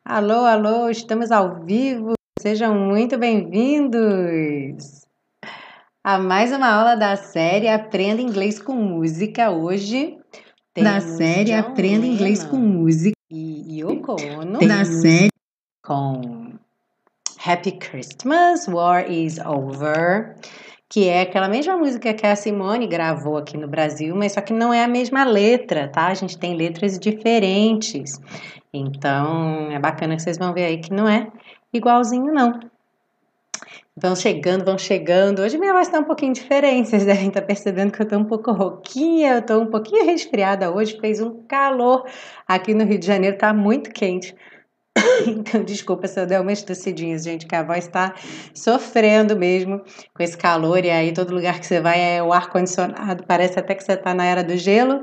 Alô, alô, estamos ao vivo. Sejam muito bem-vindos a mais uma aula da série Aprenda Inglês com Música. Hoje temos John Lennon e Yoko Ono com Happy Christmas, War is Over, que é aquela mesma música que a Simone gravou aqui no Brasil, mas só que não é a mesma letra, tá? A gente tem letras diferentes. Então, é bacana que vocês vão ver aí que não é igualzinho, não. Vão chegando. Hoje minha voz tá um pouquinho diferente, vocês devem estar percebendo que eu tô um pouco rouquinha, eu tô um pouquinho resfriada hoje, fez um calor aqui no Rio de Janeiro, tá muito quente. Então, desculpa se eu der umas tossidinhas, gente, que a voz tá sofrendo mesmo com esse calor, e aí todo lugar que você vai é o ar-condicionado, parece até que você tá na era do gelo.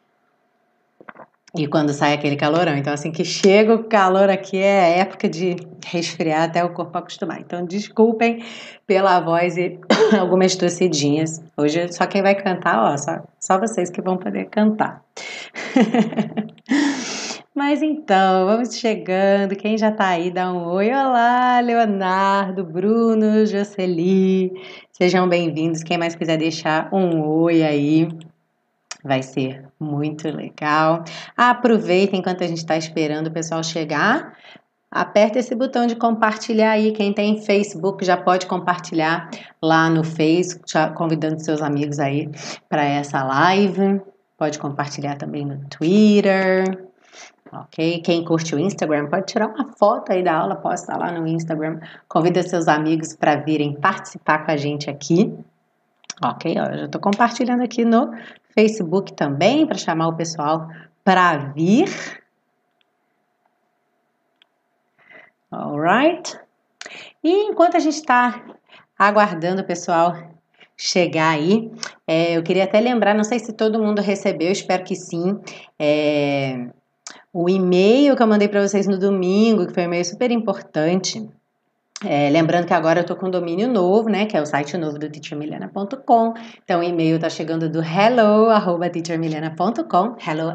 E quando sai aquele calorão. Então, assim que chega o calor aqui é época de resfriar até o corpo acostumar. Então, desculpem pela voz e algumas tossidinhas. Hoje só quem vai cantar, ó, só vocês que vão poder cantar. Mas então, vamos chegando. Quem já tá aí, dá um oi. Olá, Leonardo, Bruno, Jocely. Sejam bem-vindos. Quem mais quiser deixar um oi aí, vai ser muito legal. Aproveitem enquanto a gente está esperando o pessoal chegar. Aperta esse botão de compartilhar aí. Quem tem Facebook já pode compartilhar lá no Face, já convidando seus amigos aí para essa live. Pode compartilhar também no Twitter. Ok? Quem curte o Instagram pode tirar uma foto aí da aula, posta lá no Instagram. Convida seus amigos para virem participar com a gente aqui. Ok, ó, eu já estou compartilhando aqui no Facebook também para chamar o pessoal para vir. Alright? E enquanto a gente está aguardando o pessoal chegar aí, eu queria até lembrar, não sei se todo mundo recebeu, espero que sim, o e-mail que eu mandei para vocês no domingo, que foi um e-mail super importante. Lembrando que agora eu estou com um domínio novo, né, que é o site novo do teachermilena.com. Então o e-mail está chegando do hello@teachermilena.com,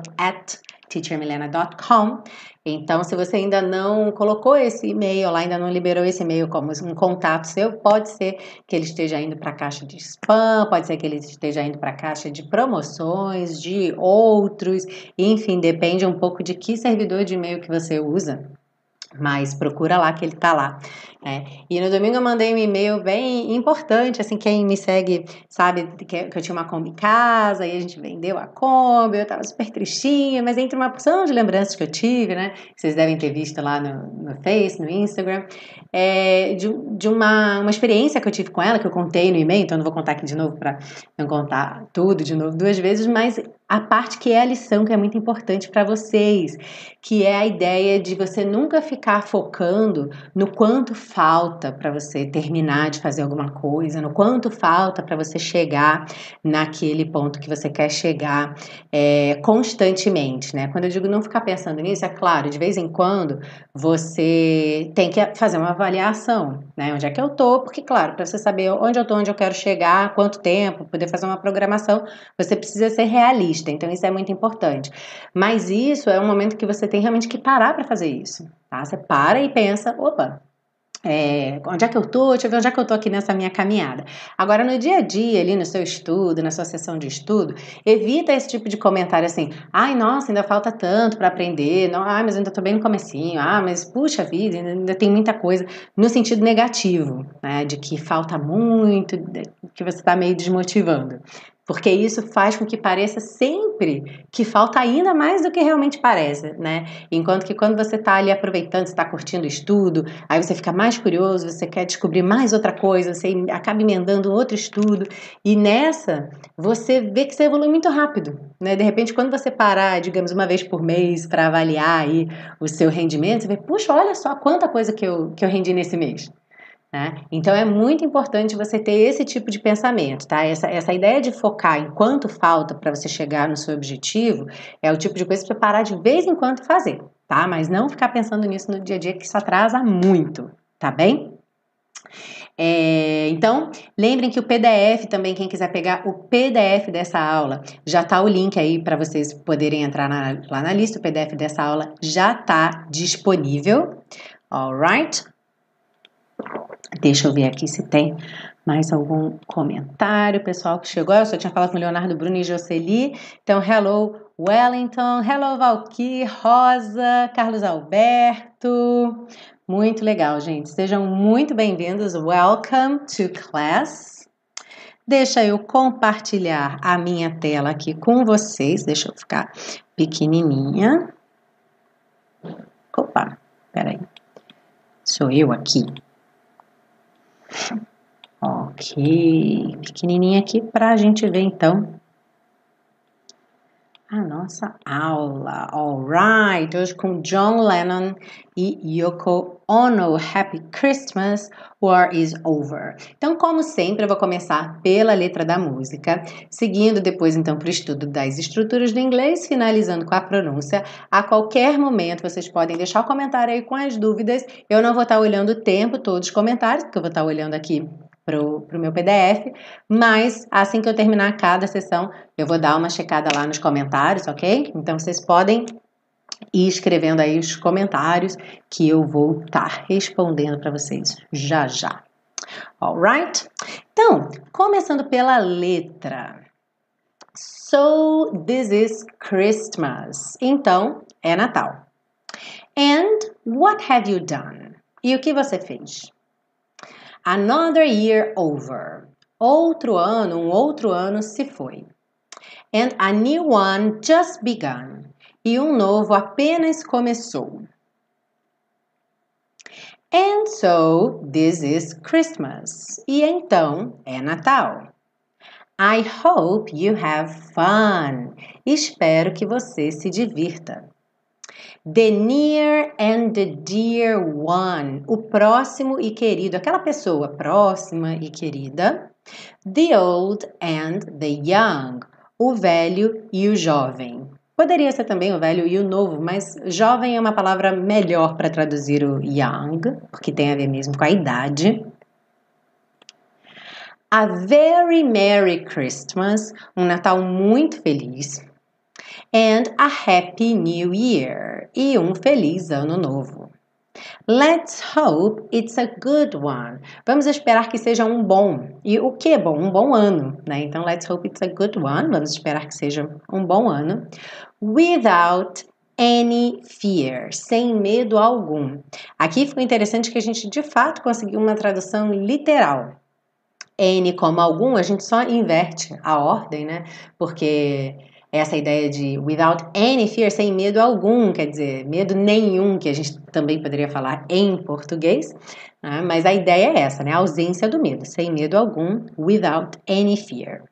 hello@teachermilena.com. Então, se você ainda não colocou esse e-mail lá, ainda não liberou esse e-mail como um contato seu, pode ser que ele esteja indo para a caixa de spam, pode ser que ele esteja indo para a caixa de promoções, de outros, enfim, depende um pouco de que servidor de e-mail que você usa. Mas procura lá que ele tá lá. E no domingo eu mandei um e-mail bem importante, assim, quem me segue sabe que eu tinha uma Kombi em casa, e a gente vendeu a Kombi, eu tava super tristinha, mas entre uma porção de lembranças que eu tive, né, que vocês devem ter visto lá no Face, no Instagram, de uma experiência que eu tive com ela, que eu contei no e-mail, então não vou contar aqui de novo para não contar tudo de novo 2 vezes, mas a parte que é a lição que é muito importante para vocês, que é a ideia de você nunca ficar focando no quanto falta para você terminar de fazer alguma coisa, no quanto falta para você chegar naquele ponto que você quer chegar constantemente, né? Quando eu digo não ficar pensando nisso, é claro, de vez em quando você tem que fazer uma avaliação, né? Onde é que eu tô? Porque, claro, para você saber onde eu tô, onde eu quero chegar, quanto tempo, poder fazer uma programação, você precisa ser realista, então isso é muito importante. Mas isso é um momento que você tem realmente que parar para fazer isso, tá? Você para e pensa, opa, onde é que eu tô? Deixa eu ver onde é que eu tô aqui nessa minha caminhada. Agora, no dia a dia, ali no seu estudo, na sua sessão de estudo, evita esse tipo de comentário assim, ai, nossa, ainda falta tanto para aprender, não, ai, mas eu ainda tô bem no comecinho, mas puxa vida, ainda tem muita coisa, no sentido negativo, né, de que falta muito, que você tá meio desmotivando. Porque isso faz com que pareça sempre que falta ainda mais do que realmente parece, né? Enquanto que quando você está ali aproveitando, você está curtindo o estudo, aí você fica mais curioso, você quer descobrir mais outra coisa, você acaba emendando outro estudo, e nessa você vê que você evolui muito rápido, né? De repente, quando você parar, digamos, uma vez por mês para avaliar aí o seu rendimento, você vê, puxa, olha só quanta coisa que eu rendi nesse mês. Né? Então é muito importante você ter esse tipo de pensamento, tá? Essa ideia de focar em quanto falta para você chegar no seu objetivo é o tipo de coisa para você parar de vez em quando fazer, tá? Mas não ficar pensando nisso no dia a dia, que isso atrasa muito, tá bem? Então, lembrem que o PDF também, quem quiser pegar o PDF dessa aula, já tá o link aí para vocês poderem entrar lá na lista. O PDF dessa aula já tá disponível. Alright? Deixa eu ver aqui se tem mais algum comentário. Pessoal que chegou, eu só tinha falado com o Leonardo, Bruno e Jocely. Então, hello Wellington, hello Valkyrie, Rosa, Carlos Alberto. Muito legal, gente. Sejam muito bem-vindos. Welcome to class. Deixa eu compartilhar a minha tela aqui com vocês. Deixa eu ficar pequenininha. Opa, peraí. Sou eu aqui. Ok, pequenininha aqui para a gente ver então a nossa aula. Alright, hoje com John Lennon e Yoko Ono. Happy Christmas, War is Over. Então, como sempre, eu vou começar pela letra da música, seguindo depois então para o estudo das estruturas do inglês, finalizando com a pronúncia. A qualquer momento vocês podem deixar o comentário aí com as dúvidas. Eu não vou estar olhando o tempo todo os comentários, porque eu vou estar olhando aqui pro meu PDF, mas assim que eu terminar cada sessão, eu vou dar uma checada lá nos comentários, ok? Então, vocês podem ir escrevendo aí os comentários que eu vou estar respondendo para vocês já já. Alright? Então, começando pela letra. So, this is Christmas. Então, é Natal. And what have you done? E o que você fez? Another year over. Outro ano, um outro ano se foi. And a new one just begun. E um novo apenas começou. And so, this is Christmas. E então, é Natal. I hope you have fun. Espero que você se divirta. The near and the dear one. O próximo e querido. Aquela pessoa próxima e querida. The old and the young. O velho e o jovem. Poderia ser também o velho e o novo, mas jovem é uma palavra melhor para traduzir o young, porque tem a ver mesmo com a idade. A very Merry Christmas, um Natal muito feliz. And a Happy New Year, e um feliz ano novo. Let's hope it's a good one. Vamos esperar que seja um bom. E o que é bom? Um bom ano, né? Então, let's hope it's a good one. Vamos esperar que seja um bom ano. Without any fear. Sem medo algum. Aqui ficou interessante que a gente, de fato, conseguiu uma tradução literal. Any como algum, a gente só inverte a ordem, né? Porque essa ideia de without any fear, sem medo algum, quer dizer, medo nenhum, que a gente também poderia falar em português, né? Mas a ideia é essa, né? A ausência do medo, sem medo algum, without any fear.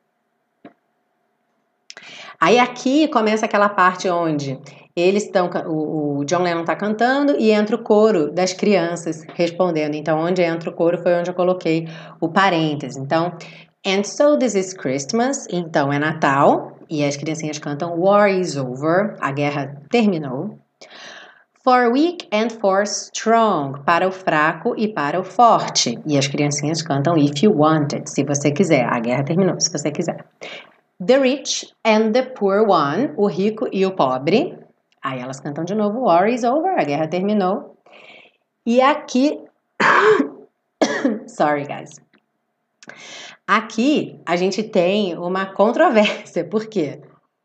Aí aqui começa aquela parte onde eles estão, o John Lennon está cantando e entra o coro das crianças respondendo. Então, onde entra o coro foi onde eu coloquei o parêntese. Então, and so this is Christmas. Então, é Natal. E as criancinhas cantam War is over. A guerra terminou. For weak and for strong. Para o fraco e para o forte. E as criancinhas cantam If you want it. Se você quiser. A guerra terminou, se você quiser. The rich and the poor one. O rico e o pobre. Aí elas cantam de novo War is over. A guerra terminou. E aqui... Sorry, guys. Aqui a gente tem uma controvérsia, por quê?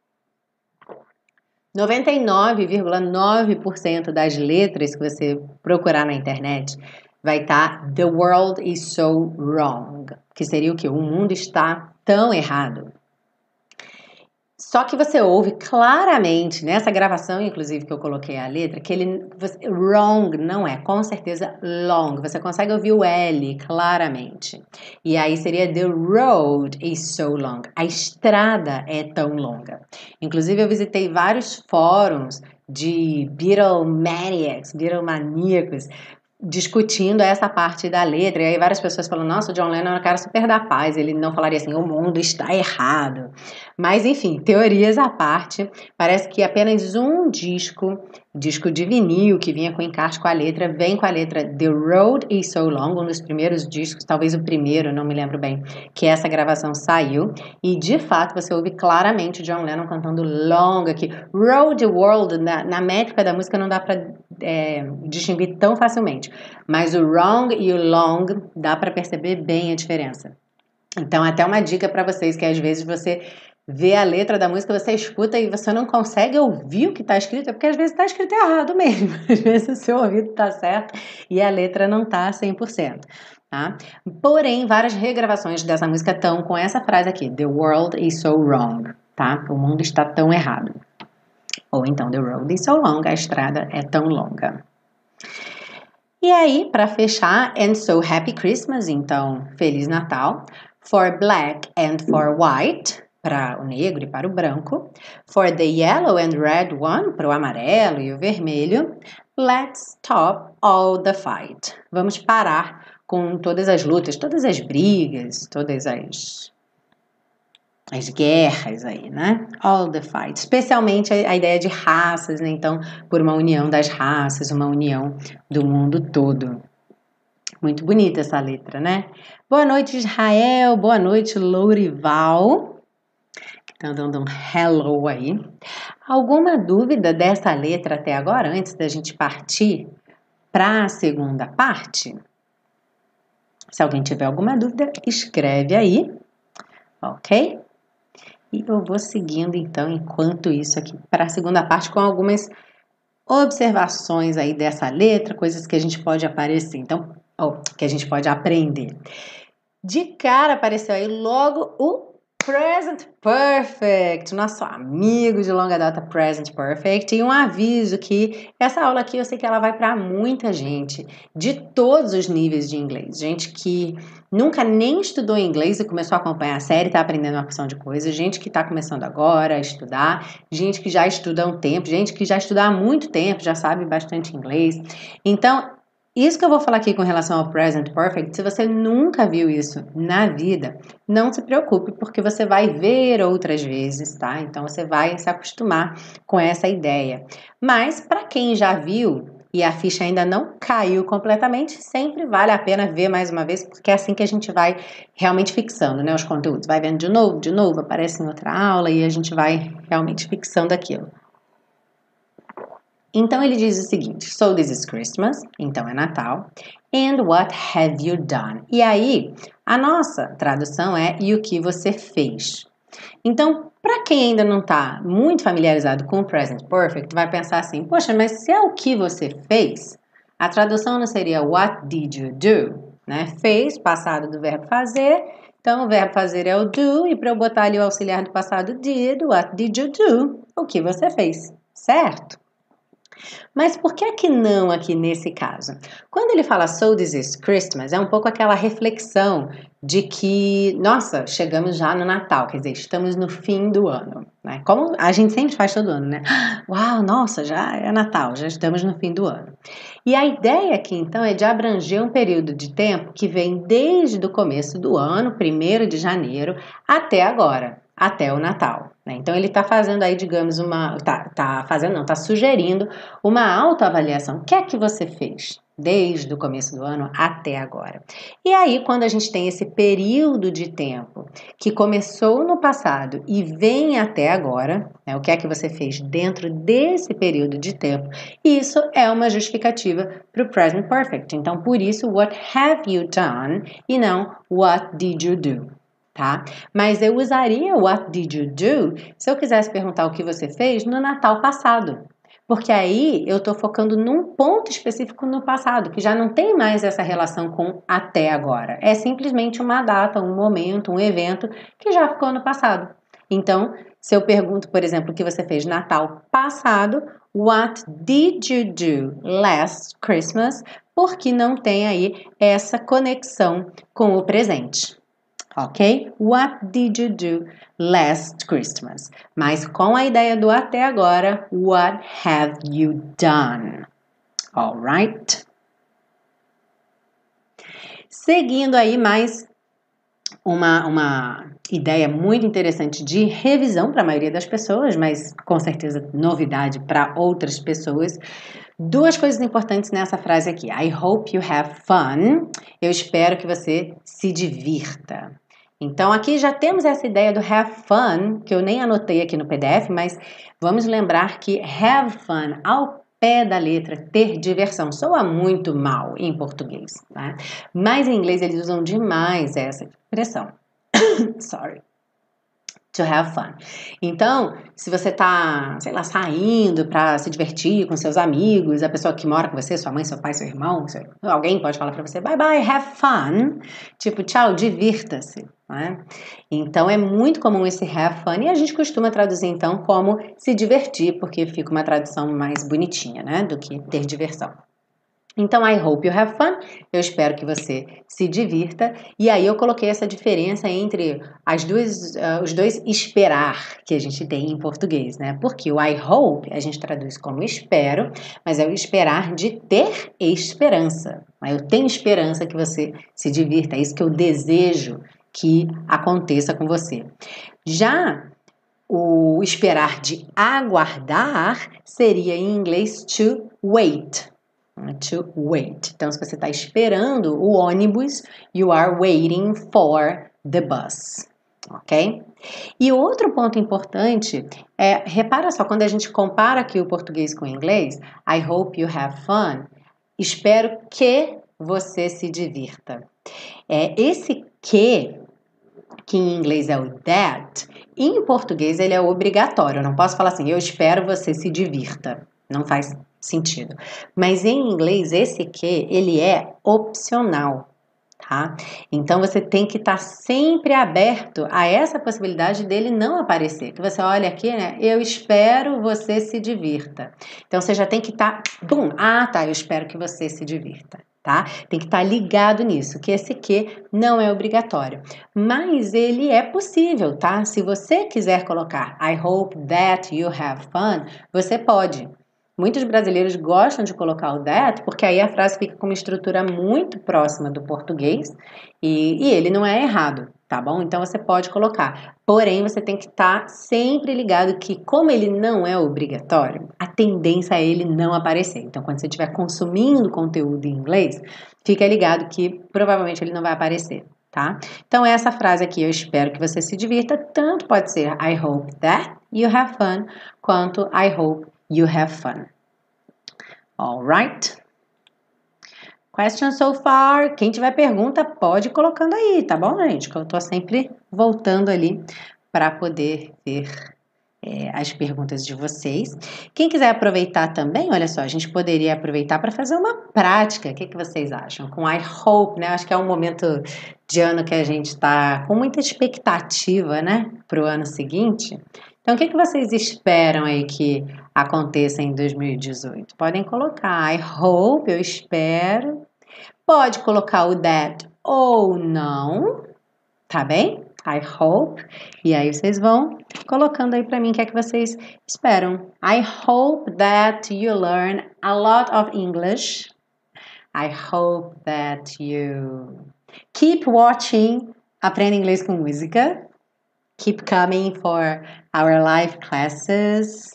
99,9% das letras que você procurar na internet vai estar The world is so wrong, que seria o quê? O mundo está tão errado. Só que você ouve claramente, nessa gravação, inclusive, que eu coloquei a letra, que wrong não é, com certeza, long. Você consegue ouvir o L claramente. E aí seria the road is so long. A estrada é tão longa. Inclusive, eu visitei vários fóruns de Beatlemaníacos, discutindo essa parte da letra, e aí várias pessoas falam, nossa, o John Lennon é um cara super da paz, ele não falaria assim, o mundo está errado. Mas, enfim, teorias à parte, parece que apenas um disco disco de vinil que vinha com encarte com a letra, vem com a letra The Road is So Long, um dos primeiros discos, talvez o primeiro, não me lembro bem, que essa gravação saiu, e de fato você ouve claramente John Lennon cantando long aqui. Road World, na métrica da música não dá para distinguir tão facilmente, mas o wrong e o long dá para perceber bem a diferença. Então, até uma dica para vocês, que às vezes você vê a letra da música, você escuta e você não consegue ouvir o que está escrito, é porque às vezes está escrito errado mesmo. Às vezes o seu ouvido está certo e a letra não está 100%. Tá? Porém, várias regravações dessa música estão com essa frase aqui, The world is so wrong, tá? O mundo está tão errado. Ou então, The road is so long, a estrada é tão longa. E aí, para fechar, and so happy Christmas, então, Feliz Natal. For black and for white, para o negro e para o branco. For the yellow and red one, para o amarelo e o vermelho. Let's stop all the fight. Vamos parar com todas as lutas, todas as brigas, todas as guerras aí, né? All the fight. Especialmente a ideia de raças, né? Então, por uma união das raças, uma união do mundo todo. Muito bonita essa letra, né? Boa noite, Israel. Boa noite, Lourival. Que estão dando um hello aí. Alguma dúvida dessa letra até agora, antes da gente partir para a segunda parte? Se alguém tiver alguma dúvida, escreve aí, ok? E eu vou seguindo, então, enquanto isso aqui, para a segunda parte, com algumas observações aí dessa letra, coisas que a gente pode aparecer, então, que a gente pode aprender. De cara apareceu aí logo o Present Perfect, nosso amigo de longa data Present Perfect, e um aviso que essa aula aqui eu sei que ela vai para muita gente, de todos os níveis de inglês, gente que nunca nem estudou inglês e começou a acompanhar a série, está aprendendo uma porção de coisas, gente que está começando agora a estudar, gente que já estuda há um tempo, gente que já estuda há muito tempo, já sabe bastante inglês. Então, isso que eu vou falar aqui com relação ao Present Perfect, se você nunca viu isso na vida, não se preocupe, porque você vai ver outras vezes, tá? Então, você vai se acostumar com essa ideia. Mas, para quem já viu e a ficha ainda não caiu completamente, sempre vale a pena ver mais uma vez, porque é assim que a gente vai realmente fixando, né, os conteúdos. Vai vendo de novo, aparece em outra aula e a gente vai realmente fixando aquilo. Então, ele diz o seguinte, so this is Christmas, então é Natal, and what have you done? E aí, a nossa tradução é, e o que você fez? Então, para quem ainda não está muito familiarizado com o Present Perfect, vai pensar assim, poxa, mas se é o que você fez, a tradução não seria what did you do? Né? Fez, passado do verbo fazer, então o verbo fazer é o do, e para eu botar ali o auxiliar do passado did, what did you do? O que você fez, certo? Mas por que não aqui nesse caso? Quando ele fala so this is Christmas, é um pouco aquela reflexão de que, nossa, chegamos já no Natal, quer dizer, estamos no fim do ano, né? Como a gente sempre faz todo ano, né? Uau, nossa, já é Natal, já estamos no fim do ano. E a ideia aqui, então, é de abranger um período de tempo que vem desde o começo do ano, 1º de janeiro, até agora, até o Natal. Né? Então, ele está fazendo aí, digamos, está sugerindo uma autoavaliação. O que é que você fez desde o começo do ano até agora? E aí, quando a gente tem esse período de tempo que começou no passado e vem até agora, né, o que é que você fez dentro desse período de tempo? Isso é uma justificativa para o Present Perfect. Então, por isso, what have you done e não what did you do? Tá? Mas eu usaria what did you do se eu quisesse perguntar o que você fez no Natal passado. Porque aí eu estou focando num ponto específico no passado, que já não tem mais essa relação com até agora. É simplesmente uma data, um momento, um evento que já ficou no passado. Então, se eu pergunto, por exemplo, o que você fez no Natal passado, what did you do last Christmas? Porque não tem aí essa conexão com o presente. Ok? What did you do last Christmas? Mas com a ideia do até agora, what have you done? Alright? Seguindo aí mais uma ideia muito interessante de revisão para a maioria das pessoas, mas com certeza novidade para outras pessoas. Duas coisas importantes nessa frase aqui. I hope you have fun. Eu espero que você se divirta. Então, aqui já temos essa ideia do have fun, que eu nem anotei aqui no PDF, mas vamos lembrar que have fun, ao pé da letra, ter diversão, soa muito mal em português, né? Mas em inglês eles usam demais essa expressão. Sorry. To have fun. Então, se você tá, sei lá, saindo para se divertir com seus amigos, a pessoa que mora com você, sua mãe, seu pai, seu irmão, alguém pode falar para você, bye bye, have fun. Tipo, tchau, divirta-se. Né? Então, é muito comum esse have fun e a gente costuma traduzir, então, como se divertir, porque fica uma tradução mais bonitinha, né, do que ter diversão. Então, I hope you have fun. Eu espero que você se divirta. E aí eu coloquei essa diferença entre os dois esperar que a gente tem em português, né? Porque o I hope a gente traduz como espero, mas é o esperar de ter esperança. Eu tenho esperança que você se divirta. É isso que eu desejo que aconteça com você. Já o esperar de aguardar seria em inglês to wait. To wait. Então, se você está esperando o ônibus, you are waiting for the bus. Ok? E outro ponto importante é, repara só, quando a gente compara aqui o português com o inglês, I hope you have fun, espero que você se divirta. Esse que em inglês é o that, em português ele é obrigatório. Eu não posso falar assim, eu espero você se divirta. Não faz sentido. Mas em inglês, esse que, ele é opcional, tá? Então, você tem que estar sempre aberto a essa possibilidade dele não aparecer. Que você olha aqui, né? Eu espero você se divirta. Então, você já tem que estar... eu espero que você se divirta. Tá? Tem que estar ligado nisso, que esse que não é obrigatório. Mas ele é possível, tá? Se você quiser colocar I hope that you have fun, você pode. Muitos brasileiros gostam de colocar o that, porque aí a frase fica com uma estrutura muito próxima do português e ele não é errado, tá bom? Então você pode colocar. Porém, você tem que estar sempre ligado que, como ele não é obrigatório, a tendência é ele não aparecer. Então, quando você estiver consumindo conteúdo em inglês, fica ligado que provavelmente ele não vai aparecer. Tá? Então, essa frase aqui, eu espero que você se divirta, tanto pode ser I hope that you have fun, quanto I hope you have fun. All right? Question so far? Quem tiver pergunta, pode ir colocando aí, tá bom, gente? Que eu tô sempre voltando ali para poder ver as perguntas de vocês. Quem quiser aproveitar também, olha só, a gente poderia aproveitar para fazer uma prática. O que vocês acham? Com I hope, né? Acho que é um momento de ano que a gente está com muita expectativa, né? Para o ano seguinte. Então, o que vocês esperam aí que aconteça em 2018? Podem colocar I hope, eu espero. Pode colocar o that ou não, tá bem? I hope. E aí vocês vão colocando aí para mim o que é que vocês esperam. I hope that you learn a lot of English. I hope that you keep watching Aprenda Inglês com Música. Keep coming for our live classes.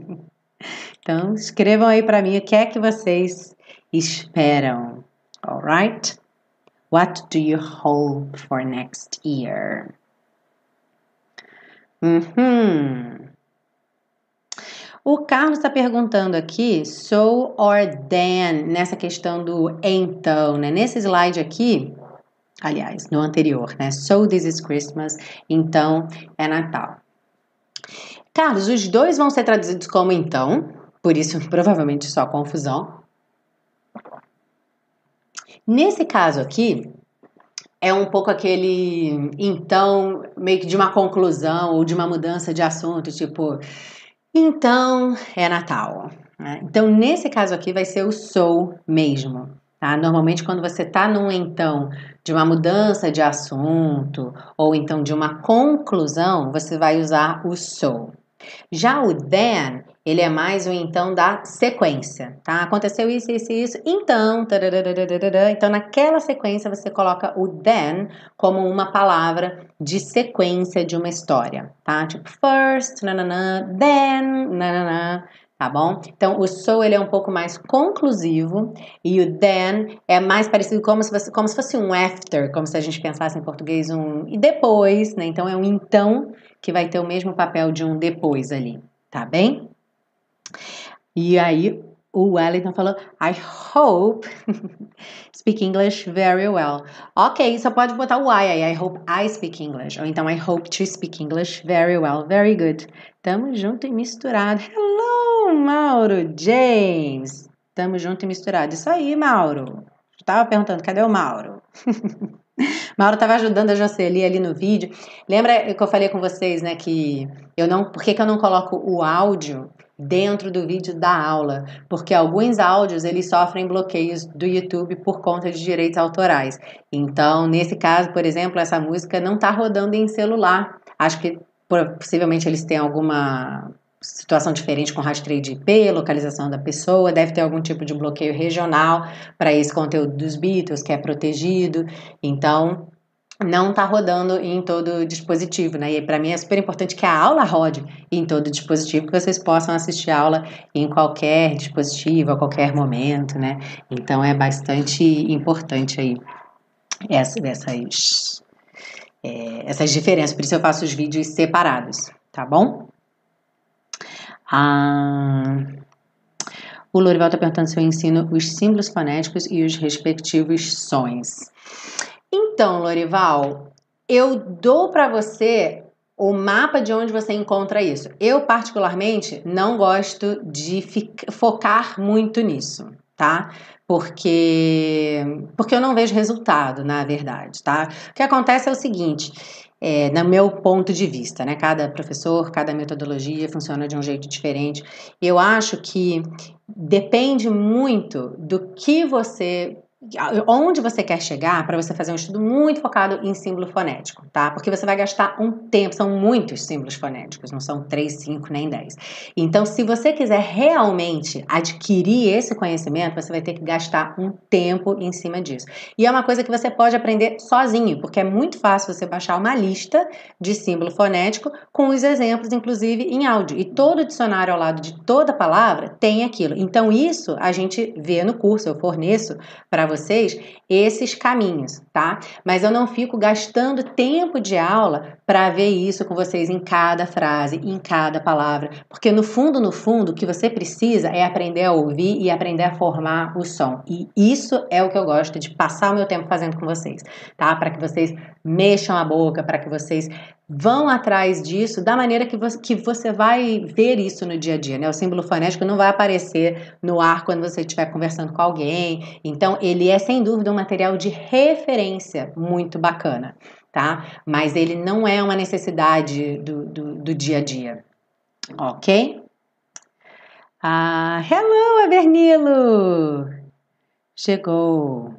Então, escrevam aí para mim o que é que vocês esperam. Alright? What do you hope for next year? O Carlos está perguntando aqui, so or then, nessa questão do então, né? Nesse slide aqui, aliás, no anterior, né? So this is Christmas, então é Natal. Carlos, os dois vão ser traduzidos como então, por isso provavelmente só confusão. Nesse caso aqui, é um pouco aquele então, meio que de uma conclusão ou de uma mudança de assunto, tipo, então é Natal. Né? Então, nesse caso aqui, vai ser o so mesmo. Tá? Normalmente, quando você está num então de uma mudança de assunto ou então de uma conclusão, você vai usar o so. Já o then, ele é mais o então da sequência, tá? Aconteceu isso, isso, isso, então, tarararararara. Então naquela sequência você coloca o then como uma palavra de sequência de uma história, tá? Tipo first, nananã, then, nananã. Tá bom? Então, o so ele é um pouco mais conclusivo e o then é mais parecido como se fosse um after, como se a gente pensasse em português um e depois, né? Então, é um então que vai ter o mesmo papel de um depois ali, tá bem? E aí, o Wellington falou, I hope speak English very well. Ok, só pode botar o I aí, I hope I speak English. Ou então, I hope to speak English very well. Very good. Tamo junto e misturado. Hello, Mauro James. Tamo junto e misturado. Isso aí, Mauro. Tava perguntando, cadê o Mauro? Mauro estava ajudando a Jocely ali no vídeo. Lembra que eu falei com vocês, né, que por que eu não coloco o áudio dentro do vídeo da aula? Porque alguns áudios eles sofrem bloqueios do YouTube por conta de direitos autorais. Então, nesse caso, por exemplo, essa música não está rodando em celular. Acho que possivelmente eles têm alguma situação diferente com rastreio de IP, localização da pessoa, deve ter algum tipo de bloqueio regional para esse conteúdo dos Beatles, que é protegido, então não está rodando em todo dispositivo, né? E para mim é super importante que a aula rode em todo dispositivo, que vocês possam assistir a aula em qualquer dispositivo, a qualquer momento, né? Então é bastante importante aí essas diferenças, por isso eu faço os vídeos separados, tá bom? O Lorival está perguntando se eu ensino os símbolos fonéticos e os respectivos sons. Então, Lorival, eu dou para você o mapa de onde você encontra isso. Eu, particularmente, não gosto de focar muito nisso, tá? Porque eu não vejo resultado, na verdade, tá? O que acontece é o seguinte, no meu ponto de vista, né? Cada professor, cada metodologia funciona de um jeito diferente. Eu acho que depende muito do que onde você quer chegar para você fazer um estudo muito focado em símbolo fonético, tá? Porque você vai gastar um tempo, são muitos símbolos fonéticos, não são 3, 5, nem 10. Então, se você quiser realmente adquirir esse conhecimento, você vai ter que gastar um tempo em cima disso. E é uma coisa que você pode aprender sozinho, porque é muito fácil você baixar uma lista de símbolo fonético com os exemplos, inclusive, em áudio. E todo dicionário ao lado de toda palavra tem aquilo. Então, isso a gente vê no curso, eu forneço para vocês esses caminhos, tá? Mas eu não fico gastando tempo de aula para ver isso com vocês em cada frase, em cada palavra, porque no fundo, o que você precisa é aprender a ouvir e aprender a formar o som. E isso é o que eu gosto de passar o meu tempo fazendo com vocês, tá? Para que vocês mexam a boca, para que vocês vão atrás disso da maneira que você vai ver isso no dia a dia, né? O símbolo fonético não vai aparecer no ar quando você estiver conversando com alguém. Então, ele é, sem dúvida, um material de referência muito bacana, tá? Mas ele não é uma necessidade do dia a dia, ok? Hello, Avernilo! Chegou!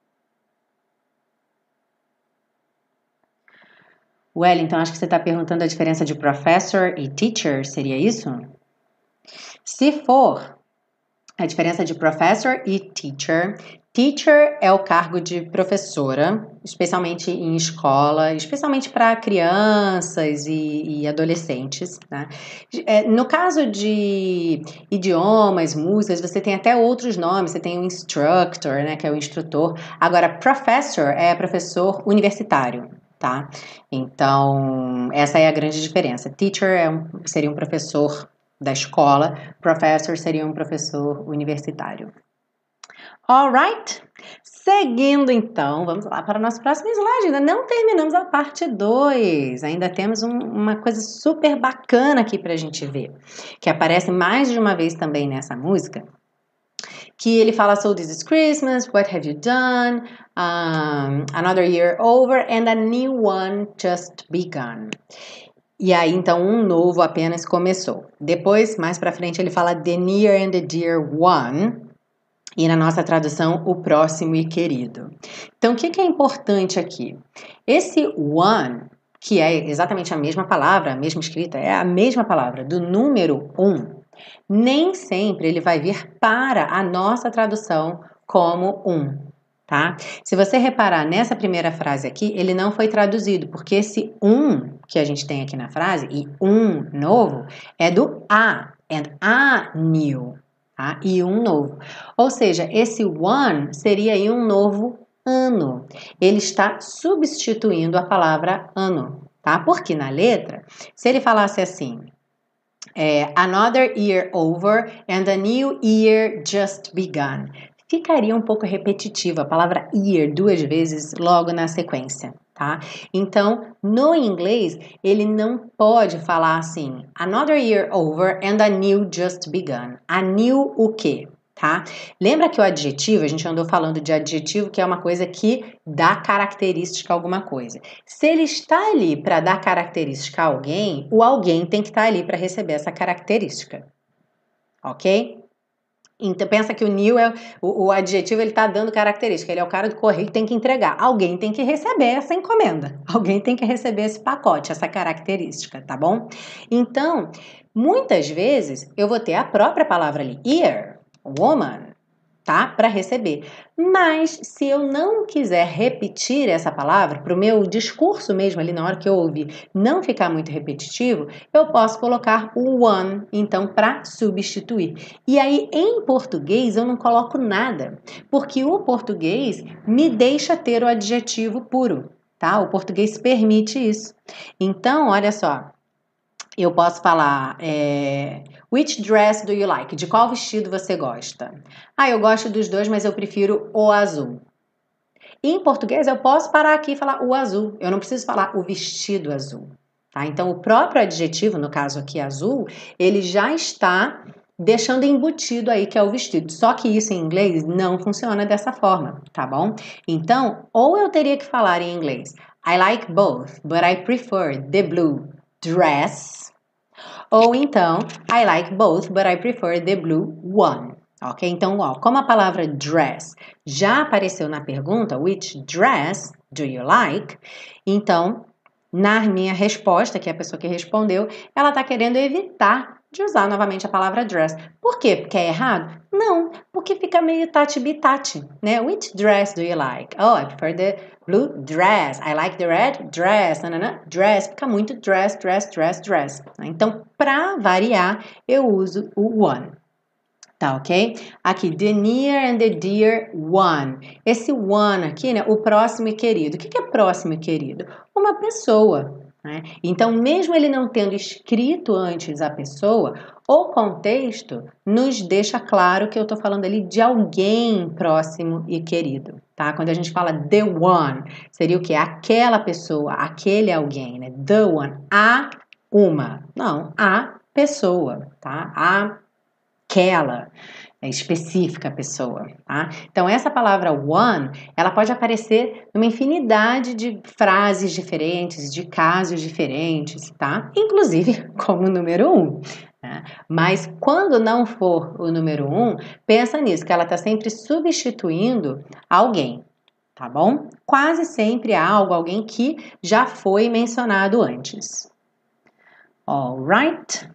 Wellington, acho que você está perguntando a diferença de professor e teacher, seria isso? Se for a diferença de professor e teacher, teacher é o cargo de professora, especialmente em escola, especialmente para crianças e adolescentes, né? No caso de idiomas, músicas, você tem até outros nomes, você tem o instructor, né, que é o instrutor. Agora, professor é professor universitário. Tá? Então, essa é a grande diferença. Teacher seria um professor da escola, professor seria um professor universitário. Alright? Seguindo então, vamos lá para o nosso próximo slide. Ainda não terminamos a parte 2. Ainda temos uma coisa super bacana aqui para a gente ver, que aparece mais de uma vez também nessa música, que ele fala, so this is Christmas, what have you done? Another year over and a new one just begun. E aí, então, um novo apenas começou. Depois, mais pra frente, ele fala the near and the dear one. E na nossa tradução, o próximo e querido. Então, o que é importante aqui? Esse one, que é exatamente a mesma palavra, a mesma escrita, é a mesma palavra do número 1. Nem sempre ele vai vir para a nossa tradução como tá? Se você reparar nessa primeira frase aqui, ele não foi traduzido, porque esse que a gente tem aqui na frase, e novo, é do and a new, tá? E novo. Ou seja, esse one seria aí um novo ano. Ele está substituindo a palavra ano, tá? Porque na letra, se ele falasse assim, another year over and a new year just begun. Ficaria um pouco repetitiva a palavra year 2 vezes logo na sequência, tá? Então, no inglês, ele não pode falar assim, another year over and a new just begun. A new o quê? Tá? Lembra que o adjetivo, a gente andou falando de adjetivo, que é uma coisa que dá característica a alguma coisa. Se ele está ali para dar característica a alguém, o alguém tem que estar ali para receber essa característica. Ok? Então, pensa que o new é o adjetivo, ele está dando característica. Ele é o cara do correio que tem que entregar. Alguém tem que receber essa encomenda. Alguém tem que receber esse pacote, essa característica, tá bom? Então, muitas vezes, eu vou ter a própria palavra ali, year, woman, tá? Para receber. Mas se eu não quiser repetir essa palavra, para o meu discurso mesmo ali na hora que eu ouvir não ficar muito repetitivo, eu posso colocar o one, então, para substituir. E aí, em português, eu não coloco nada, porque o português me deixa ter o adjetivo puro, tá? O português permite isso. Então, olha só, eu posso falar, which dress do you like? De qual vestido você gosta? Eu gosto dos dois, mas eu prefiro o azul. Em português, eu posso parar aqui e falar o azul. Eu não preciso falar o vestido azul. Tá? Então, o próprio adjetivo, no caso aqui azul, ele já está deixando embutido aí que é o vestido. Só que isso em inglês não funciona dessa forma, tá bom? Então, ou eu teria que falar em inglês, I like both, but I prefer the blue dress. Ou então, I like both, but I prefer the blue one. Ok? Então, como a palavra dress já apareceu na pergunta, which dress do you like? Então, na minha resposta, que é a pessoa que respondeu, ela está querendo evitar de usar novamente a palavra dress. Por quê? Porque é errado? Não, porque fica meio tati-bitati, né? Which dress do you like? Oh, I prefer the blue dress. I like the red dress. Dress fica muito dress, dress, dress, dress. Então, para variar, eu uso o one. Tá, ok? Aqui, the near and the dear one. Esse one aqui, né? O próximo e querido. O que é próximo e querido? Uma pessoa, né? Então, mesmo ele não tendo escrito antes a pessoa, o contexto nos deixa claro que eu tô falando ali de alguém próximo e querido, tá? Quando a gente fala the one, seria o quê? Aquela pessoa, aquele alguém, né? The one, a uma. Não, a pessoa, tá? Aquela específica pessoa, tá? Então, essa palavra one, ela pode aparecer numa infinidade de frases diferentes, de casos diferentes, tá? Inclusive como número 1. Né? Mas quando não for o número 1, pensa nisso, que ela está sempre substituindo alguém, tá bom? Quase sempre alguém que já foi mencionado antes. Alright?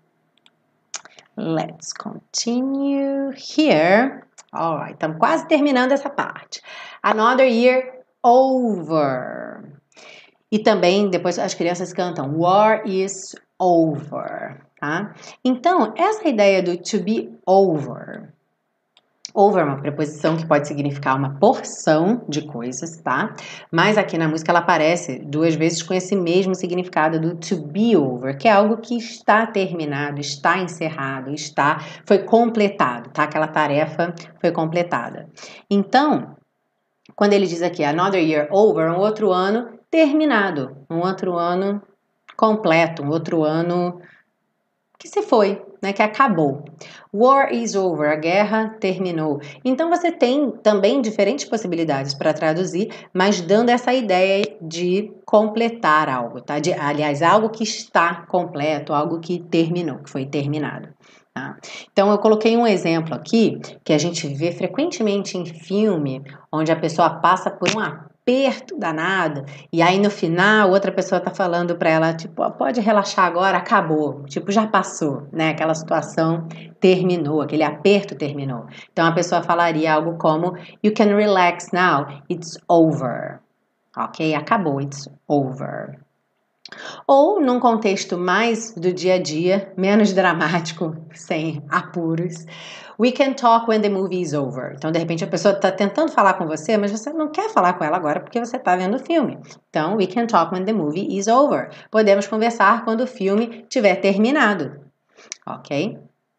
Let's continue here. Alright, estamos quase terminando essa parte. Another year over. E também depois as crianças cantam War is over, tá? Então, essa ideia do to be over. Over é uma preposição que pode significar uma porção de coisas, tá? Mas aqui na música ela aparece 2 vezes com esse mesmo significado do to be over, que é algo que está terminado, está encerrado, foi completado, tá? Aquela tarefa foi completada. Então, quando ele diz aqui another year over, um outro ano terminado, um outro ano completo, um outro ano que se foi, né, que acabou. War is over, a guerra terminou. Então você tem também diferentes possibilidades para traduzir, mas dando essa ideia de completar algo, tá? Aliás, algo que está completo, algo que terminou, que foi terminado. Tá? Então eu coloquei um exemplo aqui que a gente vê frequentemente em filme, onde a pessoa passa por um aperto danado, e aí no final outra pessoa tá falando para ela, tipo, "Ó, pode relaxar agora, acabou, tipo, já passou, né? Aquela situação terminou, aquele aperto terminou. Então a pessoa falaria algo como You can relax now, it's over. Ok? Acabou, it's over. Ou num contexto mais do dia a dia, menos dramático, sem apuros. We can talk when the movie is over. Então, de repente, a pessoa está tentando falar com você, mas você não quer falar com ela agora porque você está vendo o filme. Então, we can talk when the movie is over. Podemos conversar quando o filme tiver terminado. Ok?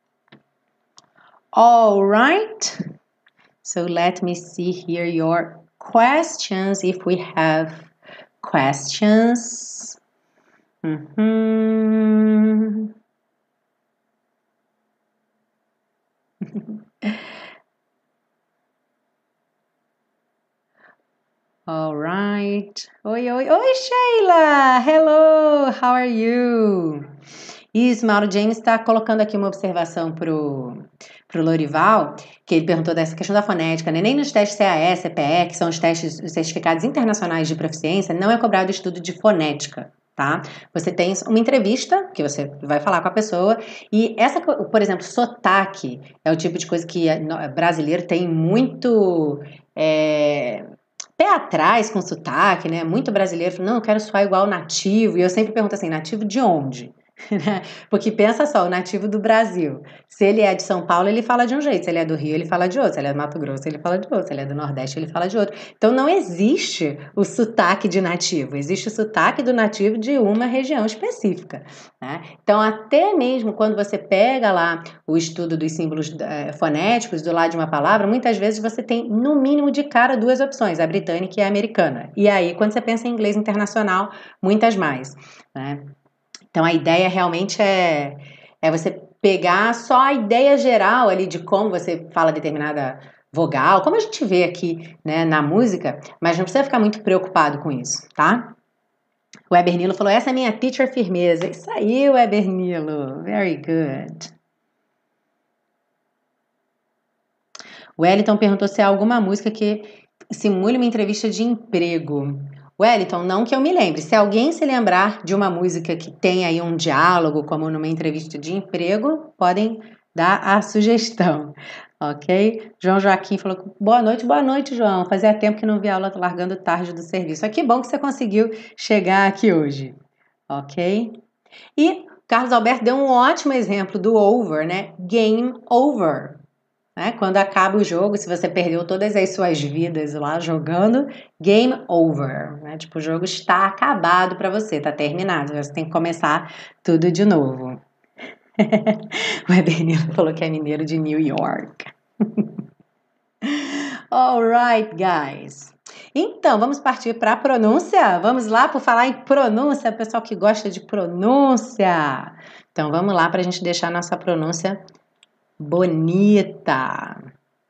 All right. So, let me see here your questions, if we have questions. All right. Oi, Sheila! Hello! How are you? Isso, Mauro James está colocando aqui uma observação pro Lorival, que ele perguntou dessa questão da fonética, né? Nem nos testes CAE, CPE, que são os testes, os certificados internacionais de proficiência, não é cobrado o estudo de fonética, tá? Você tem uma entrevista, que você vai falar com a pessoa, e essa, por exemplo, sotaque, é o tipo de coisa que brasileiro tem muito... pé atrás com sotaque, né? Muito brasileiro fala, não, eu quero soar igual nativo. E eu sempre pergunto assim, nativo de onde? Porque pensa só, o nativo do Brasil. Se ele é de São Paulo, ele fala de um jeito. Se ele é do Rio, ele fala de outro. Se ele é do Mato Grosso, ele fala de outro. Se ele é do Nordeste, ele fala de outro. Então não existe o sotaque de nativo. Existe o sotaque do nativo de uma região específica, né? Então até mesmo quando você pega lá o estudo dos símbolos fonéticos do lado de uma palavra, muitas vezes você tem no mínimo de cara duas opções, a britânica e a americana. E aí quando você pensa em inglês internacional, muitas mais, né? Então a ideia realmente é você pegar só a ideia geral ali de como você fala determinada vogal, como a gente vê aqui, né, na música, mas não precisa ficar muito preocupado com isso, tá? O Ebernilo falou, essa é a minha teacher firmeza. Isso aí, o Ebernilo. Very good. O Wellington perguntou se há alguma música que simule uma entrevista de emprego. Wellington, não que eu me lembre. Se alguém se lembrar de uma música que tem aí um diálogo, como numa entrevista de emprego, podem dar a sugestão, ok? João Joaquim falou, boa noite, João. Fazia tempo que não vi aula, tô largando tarde do serviço. Que bom que você conseguiu chegar aqui hoje, ok? E Carlos Alberto deu um ótimo exemplo do over, né? Game over. Né? Quando acaba o jogo, se você perdeu todas as suas vidas lá jogando, game over, né? Tipo, o jogo está acabado para você, está terminado, você tem que começar tudo de novo. O Ebenilo falou que é mineiro de New York. Alright, guys. Então, vamos partir para a pronúncia? Vamos lá por falar em pronúncia, pessoal que gosta de pronúncia. Então, vamos lá para a gente deixar a nossa pronúncia bonita.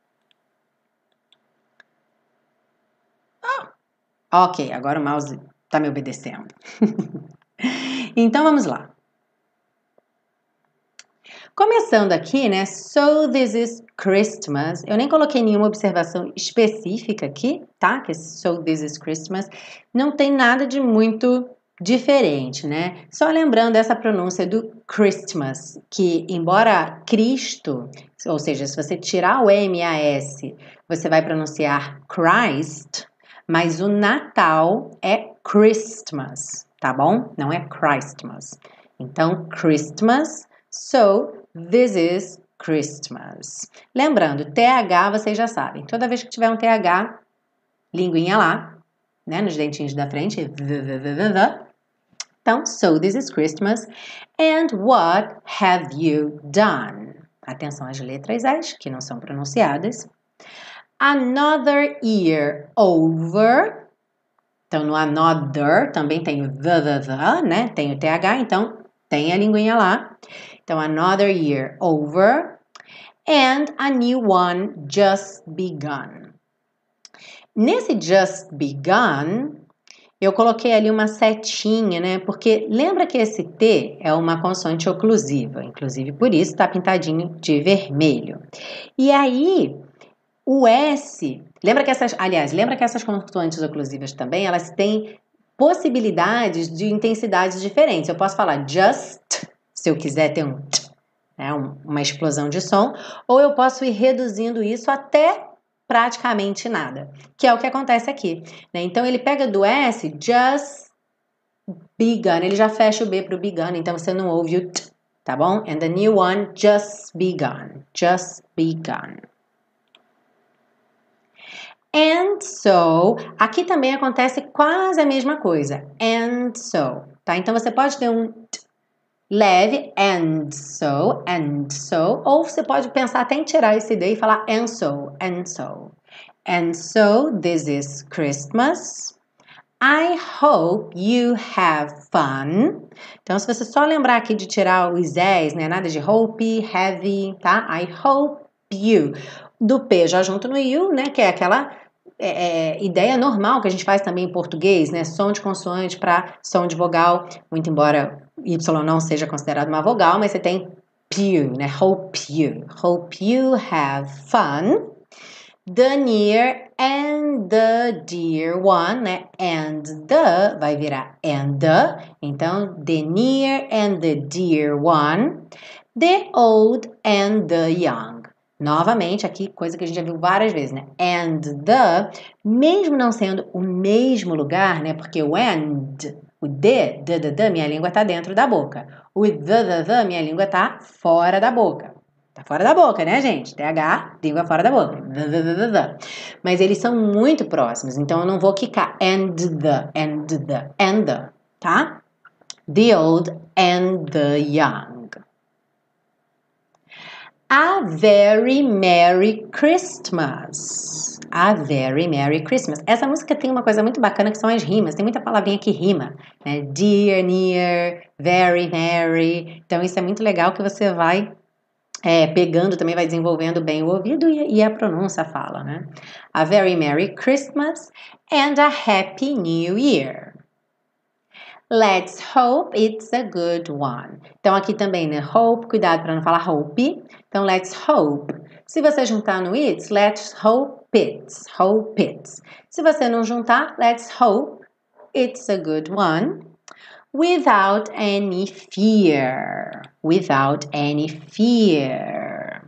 Ok, agora o mouse está me obedecendo. Então, vamos lá. Começando aqui, né? So this is Christmas. Eu nem coloquei nenhuma observação específica aqui, tá? Que so this is Christmas. Não tem nada de muito diferente, né? Só lembrando essa pronúncia do Christmas, que embora Cristo, ou seja, se você tirar o M-A-S, você vai pronunciar Christ, mas o Natal é Christmas, tá bom? Não é Christmas. Então, Christmas, so this is Christmas. Lembrando, TH vocês já sabem. Toda vez que tiver um TH, linguinha lá, né, nos dentinhos da frente. Então, so this is Christmas. And what have you done? Atenção às letras S, que não são pronunciadas. Another year over. Então, no another também tem o the, né? Tem o TH, então tem a linguinha lá. Então, another year over. And a new one just begun. Nesse just begun, eu coloquei ali uma setinha, né? Porque lembra que esse T é uma consoante oclusiva. Inclusive, por isso está pintadinho de vermelho. E aí, O S, lembra que essas consoantes oclusivas também, elas têm possibilidades de intensidades diferentes. Eu posso falar just, se eu quiser ter uma explosão de som, ou eu posso ir reduzindo isso até praticamente nada, que é o que acontece aqui, né? Então, ele pega do S, just begun, ele já fecha o B para o begun, então você não ouve o T, tá bom? And the new one, just begun, just begun. And so, aqui também acontece quase a mesma coisa, and so, tá? Então, você pode ter um T leve, and so, ou você pode pensar até em tirar esse D e falar and so, and so. And so, this is Christmas. I hope you have fun. Então, se você só lembrar aqui de tirar os Z's, né? Nada de hope, heavy, tá? I hope you. Do P já junto no you, né? Que é aquela ideia normal que a gente faz também em português, né? Som de consoante para som de vogal, muito embora Y não seja considerado uma vogal, mas você tem you, né? Hope you. Hope you have fun. The near and the dear one, né? And the vai virar and the. Então, the near and the dear one. The old and the young. Novamente, aqui, coisa que a gente já viu várias vezes, né? And the, mesmo não sendo o mesmo lugar, né? Porque o and, o the, minha língua tá dentro da boca. O the, minha língua tá fora da boca. Tá fora da boca, né, gente? TH, língua fora da boca. Mas eles são muito próximos, então eu não vou quicar and the, tá? The old and the young. A very Merry Christmas. A very Merry Christmas. Essa música tem uma coisa muito bacana que são as rimas. Tem muita palavrinha que rima, né? Dear, near, very, merry. Então isso é muito legal que você vai pegando, também vai desenvolvendo bem o ouvido e a pronúncia fala, né? A very Merry Christmas and a Happy New Year. Let's hope it's a good one. Então, aqui também, né? Hope, cuidado para não falar hope. Então, let's hope. Se você juntar no it's, let's hope it's. Hope it's. Se você não juntar, let's hope it's a good one. Without any fear. Without any fear.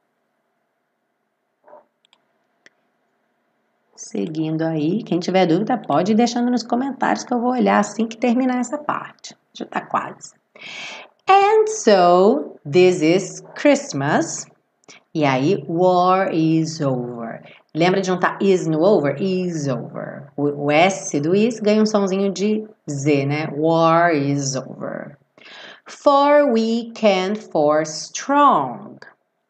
Seguindo aí, quem tiver dúvida pode ir deixando nos comentários que eu vou olhar assim que terminar essa parte. Já tá quase. And so, this is Christmas. E aí, war is over. Lembra de juntar is no over? Is over. O S do is ganha um sonzinho de Z, né? War is over. For weak and for strong.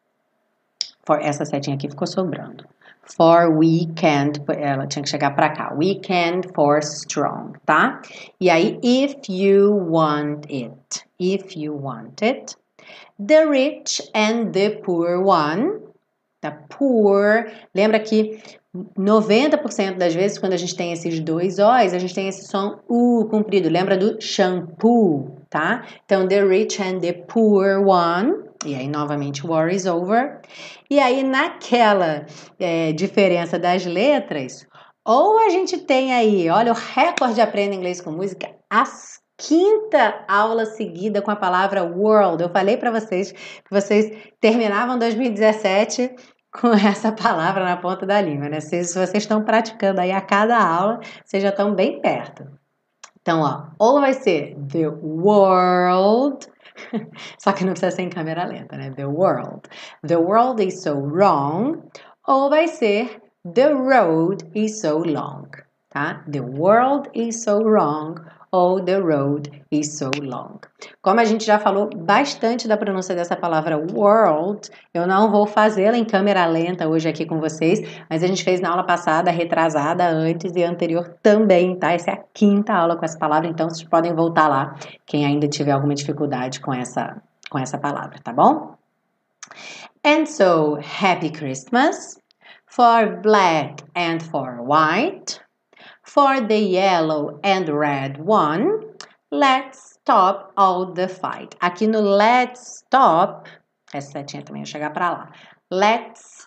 Essa setinha aqui ficou sobrando. For weekend, ela tinha que chegar para cá. Weekend for strong, tá? E aí, if you want it. If you want it. The rich and the poor one. The poor. Lembra que 90% das vezes, quando a gente tem esses dois O's, a gente tem esse som U comprido. Lembra do shampoo, tá? Então, the rich and the poor one. E aí, novamente, war is over. E aí, naquela diferença das letras, ou a gente tem aí, olha, o recorde de aprender inglês com música, a quinta aula seguida com a palavra world. Eu falei para vocês que vocês terminavam 2017 com essa palavra na ponta da língua, né? Se vocês estão praticando aí a cada aula, vocês já estão bem perto. Então, ó, ou vai ser the world, só que não precisa ser em câmera lenta, né? The world. The world is so wrong. Ou vai ser the road is so long, tá? The world is so wrong. Ou the road is so long. Como a gente já falou bastante da pronúncia dessa palavra world, eu não vou fazê-la em câmera lenta hoje aqui com vocês, mas a gente fez na aula passada, retrasada, antes e anterior também, tá? Essa é a quinta aula com essa palavra, então vocês podem voltar lá, quem ainda tiver alguma dificuldade com essa palavra, tá bom? And so, Happy Christmas for black and for white. For the yellow and red one, let's stop all the fight. Aqui no let's stop, essa setinha também vai chegar para lá. Let's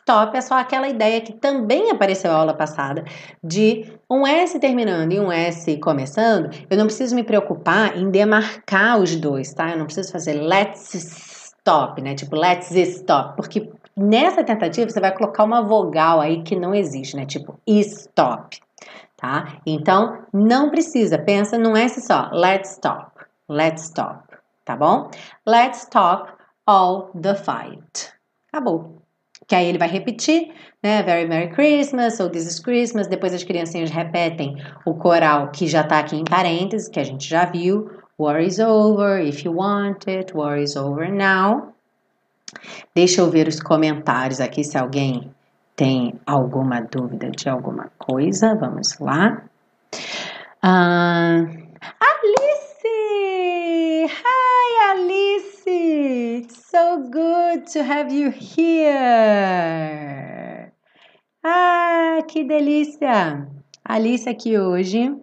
stop é só aquela ideia que também apareceu na aula passada, de um S terminando e um S começando. Eu não preciso me preocupar em demarcar os dois, tá? Eu não preciso fazer let's stop, né? Tipo, let's stop, porque nessa tentativa você vai colocar uma vogal aí que não existe, né? Tipo, stop, tá? Então, não precisa, pensa num S só, let's stop, tá bom? Let's stop all the fight. Acabou. Que aí ele vai repetir, né? Very Merry Christmas, ou This is Christmas. Depois as criancinhas repetem o coral que já tá aqui em parênteses, que a gente já viu. War is over, if you want it, war is over now. Deixa eu ver os comentários aqui, se alguém tem alguma dúvida de alguma coisa. Vamos lá. Alice! Hi, Alice! It's so good to have you here! Ah, que delícia! Alice aqui hoje.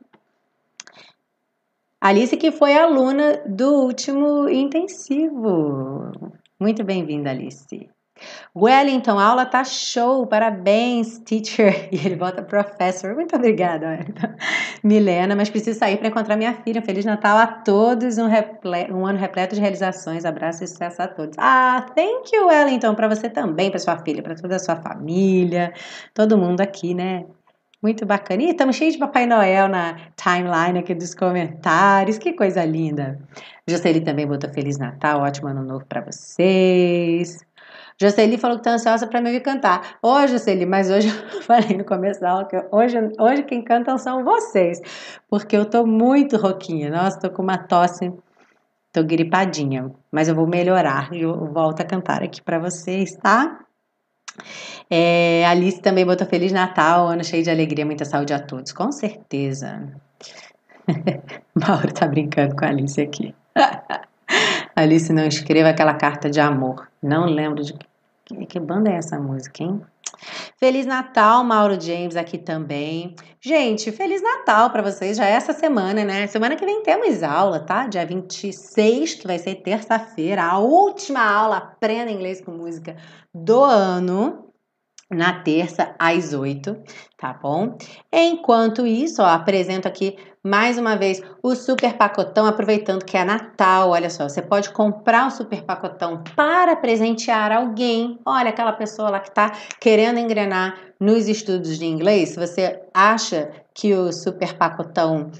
Alice que foi aluna do último intensivo. Muito bem-vinda, Alice. Wellington, a aula tá show, parabéns, teacher. E ele bota professor. Muito obrigada, Milena, mas preciso sair para encontrar minha filha. Feliz Natal a todos, um ano repleto de realizações, abraço e sucesso a todos. Thank you, Wellington, para você também, para sua filha, para toda a sua família, todo mundo aqui, né? Muito bacana. E estamos cheios de Papai Noel na timeline aqui dos comentários. Que coisa linda. Jocely também botou Feliz Natal, ótimo ano novo para vocês. Jocely falou que está ansiosa para me ouvir cantar. Ô, Jocely, mas hoje eu falei no começo da aula que hoje quem cantam são vocês, porque eu tô muito rouquinha. Nossa, tô com uma tosse, tô gripadinha, mas eu vou melhorar e eu volto a cantar aqui para vocês, tá? Alice também botou Feliz Natal, ano cheio de alegria, muita saúde a todos. Com certeza. Mauro tá brincando com a Alice aqui. Alice, não escreva aquela carta de amor. Não lembro de que banda é essa música, hein? Feliz Natal, Mauro James aqui também. Gente, Feliz Natal para vocês. Já é essa semana, né? Semana que vem temos aula, tá? Dia 26, que vai ser terça-feira, a última aula Aprenda Inglês com Música do ano. Na terça, às 8, tá bom? Enquanto isso, apresento aqui mais uma vez o super pacotão, aproveitando que é Natal. Olha só, você pode comprar o super pacotão para presentear alguém. Olha, aquela pessoa lá que tá querendo engrenar nos estudos de inglês. Se você acha que o super pacotão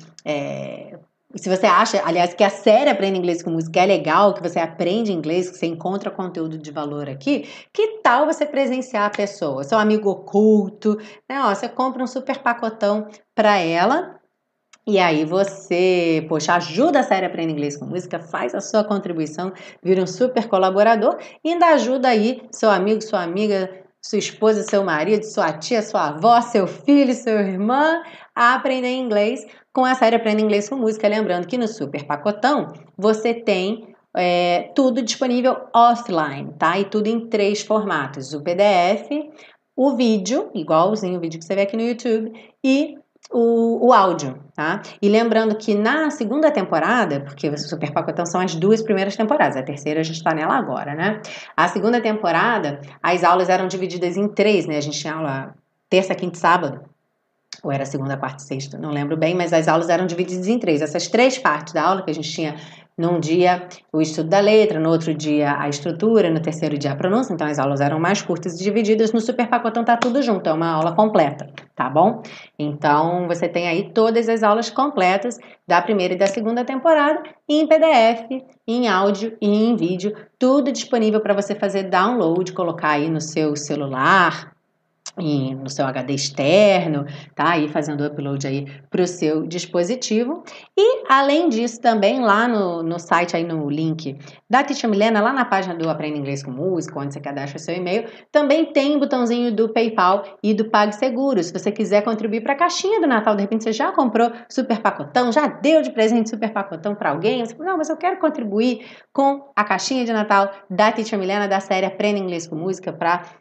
se você acha, aliás, que a série Aprenda Inglês com Música é legal, que você aprende inglês, que você encontra conteúdo de valor aqui, que tal você presenciar a pessoa? Seu amigo oculto, né? Você compra um super pacotão para ela e aí você, ajuda a série Aprenda Inglês com Música, faz a sua contribuição, vira um super colaborador e ainda ajuda aí seu amigo, sua amiga, sua esposa, seu marido, sua tia, sua avó, seu filho, sua irmã a aprender inglês com a série Aprenda Inglês com Música. Lembrando que no super pacotão você tem tudo disponível offline, tá? E tudo em 3 formatos: o PDF, o vídeo, igualzinho o vídeo que você vê aqui no YouTube, e o áudio, tá? E lembrando que na segunda temporada, porque o super pacotão são as 2 primeiras temporadas, a terceira a gente tá nela agora, né? A segunda temporada, as aulas eram divididas em 3, né? A gente tinha aula terça, quinta e sábado. Ou era segunda, quarta e sexta, não lembro bem, mas as aulas eram divididas em 3. Essas 3 partes da aula que a gente tinha, num dia o estudo da letra, no outro dia a estrutura, no terceiro dia a pronúncia, então as aulas eram mais curtas e divididas. No super pacotão tá tudo junto, é uma aula completa, tá bom? Então você tem aí todas as aulas completas da primeira e da segunda temporada em PDF, em áudio e em vídeo, tudo disponível para você fazer download, colocar aí no seu celular, no seu HD externo, tá? Aí fazendo upload aí para o seu dispositivo. E além disso também lá no site aí no link da Teacher Milena, lá na página do Aprenda Inglês com Música, onde você cadastra seu e-mail, também tem o botãozinho do PayPal e do PagSeguro. Se você quiser contribuir para a caixinha do Natal, de repente você já comprou super pacotão, já deu de presente super pacotão para alguém, você fala, não, mas eu quero contribuir com a caixinha de Natal da Teacher Milena, da série Aprenda Inglês com Música, para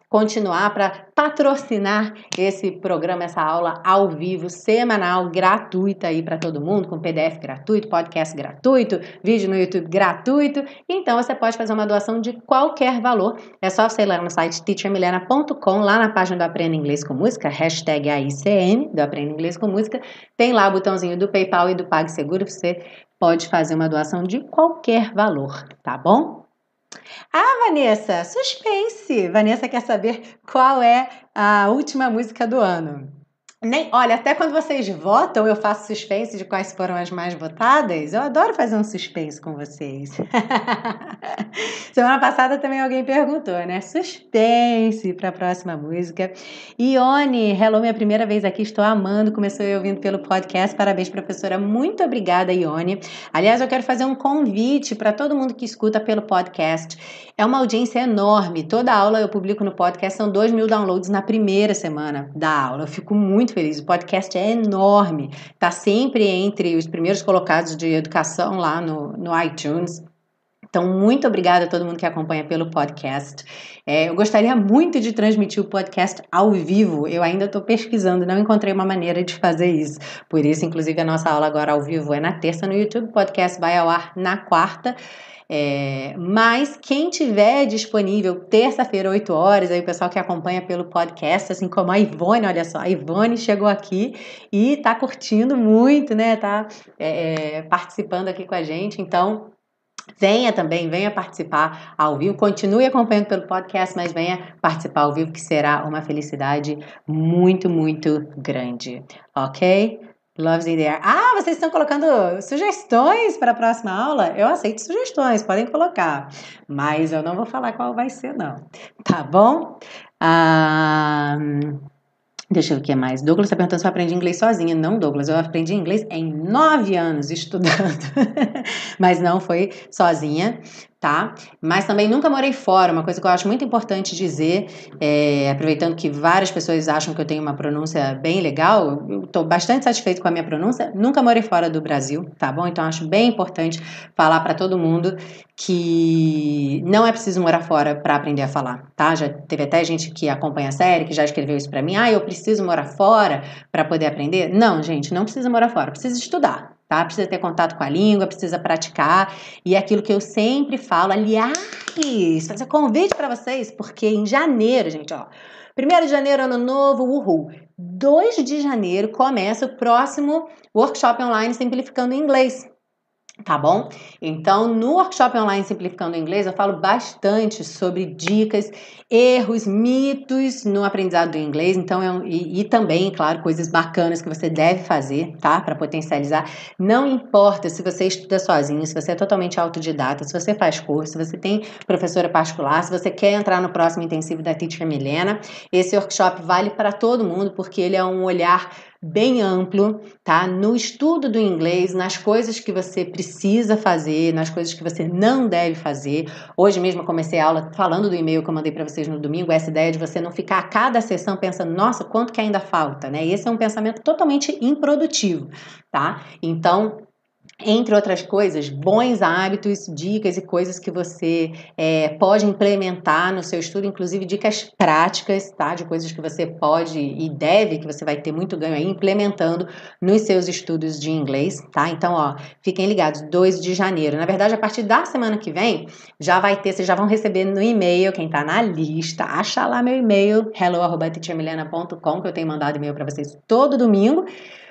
continuar, para patrocinar esse programa, essa aula ao vivo, semanal, gratuita aí para todo mundo, com PDF gratuito, podcast gratuito, vídeo no YouTube gratuito. Então você pode fazer uma doação de qualquer valor. É só você ir lá no site teachermilena.com, lá na página do Aprenda Inglês com Música, hashtag AICM, do Aprenda Inglês com Música, tem lá o botãozinho do PayPal e do PagSeguro, você pode fazer uma doação de qualquer valor, tá bom? Ah, Vanessa, suspense! Vanessa quer saber qual é a última música do ano. Olha, até quando vocês votam, eu faço suspense de quais foram as mais votadas. Eu adoro fazer um suspense com vocês. Semana passada também alguém perguntou, né? Suspense para a próxima música. Ione, hello, minha primeira vez aqui, estou amando. Começou eu ouvindo pelo podcast. Parabéns, professora. Muito obrigada, Ione. Aliás, eu quero fazer um convite para todo mundo que escuta pelo podcast. É uma audiência enorme. Toda aula eu publico no podcast, são 2.000 downloads na primeira semana da aula. Eu fico muito feliz. O podcast é enorme. Está sempre entre os primeiros colocados de educação lá no iTunes. Então, muito obrigada a todo mundo que acompanha pelo podcast. Eu gostaria muito de transmitir o podcast ao vivo. Eu ainda estou pesquisando, não encontrei uma maneira de fazer isso. Por isso, inclusive, a nossa aula agora ao vivo é na terça no YouTube. O podcast vai ao ar na quarta. Mas quem tiver disponível terça-feira, 8 horas, aí o pessoal que acompanha pelo podcast, assim como a Ivone, olha só, a Ivone chegou aqui e tá curtindo muito, né? Tá participando aqui com a gente, então venha participar ao vivo, continue acompanhando pelo podcast, mas venha participar ao vivo, que será uma felicidade muito, muito grande, ok? Loves in the air. Ah, vocês estão colocando sugestões para a próxima aula? Eu aceito sugestões, podem colocar. Mas eu não vou falar qual vai ser, não. Tá bom? Deixa eu ver o que mais. Douglas está perguntando se eu aprendi inglês sozinha. Não, Douglas, eu aprendi inglês em 9 anos estudando. Mas não foi sozinha, tá? Mas também nunca morei fora. Uma coisa que eu acho muito importante dizer, aproveitando que várias pessoas acham que eu tenho uma pronúncia bem legal, eu estou bastante satisfeito com a minha pronúncia. Nunca morei fora do Brasil, tá bom? Então acho bem importante falar para todo mundo que não é preciso morar fora para aprender a falar, tá? Já teve até gente que acompanha a série, que já escreveu isso para mim. Eu preciso morar fora para poder aprender? Não, gente, não precisa morar fora, precisa estudar, tá? Precisa ter contato com a língua, precisa praticar, e é aquilo que eu sempre falo, aliás, fazer convite para vocês, porque em janeiro, gente, 1º de janeiro, ano novo, uhul. 2 de janeiro começa o próximo workshop online Simplificando o Inglês. Tá bom? Então, no workshop online Simplificando o Inglês, eu falo bastante sobre dicas, erros, mitos no aprendizado do inglês. Então, e também, claro, coisas bacanas que você deve fazer, tá? Para potencializar. Não importa se você estuda sozinho, se você é totalmente autodidata, se você faz curso, se você tem professora particular, se você quer entrar no próximo intensivo da Teacher Milena, esse workshop vale para todo mundo, porque ele é um olhar bem amplo, tá? No estudo do inglês, nas coisas que você precisa fazer, nas coisas que você não deve fazer. Hoje mesmo eu comecei a aula falando do e-mail que eu mandei para vocês no domingo, essa ideia de você não ficar a cada sessão pensando, nossa, quanto que ainda falta, né? Esse é um pensamento totalmente improdutivo, tá? Então, entre outras coisas, bons hábitos, dicas e coisas que você pode implementar no seu estudo, inclusive dicas práticas, tá? De coisas que você pode e deve, que você vai ter muito ganho aí implementando nos seus estudos de inglês, tá? Então, fiquem ligados, 2 de janeiro. Na verdade, a partir da semana que vem, já vai ter, vocês já vão receber no e-mail, quem tá na lista, acha lá meu e-mail, hello@teachermilena.com, que eu tenho mandado e-mail para vocês todo domingo.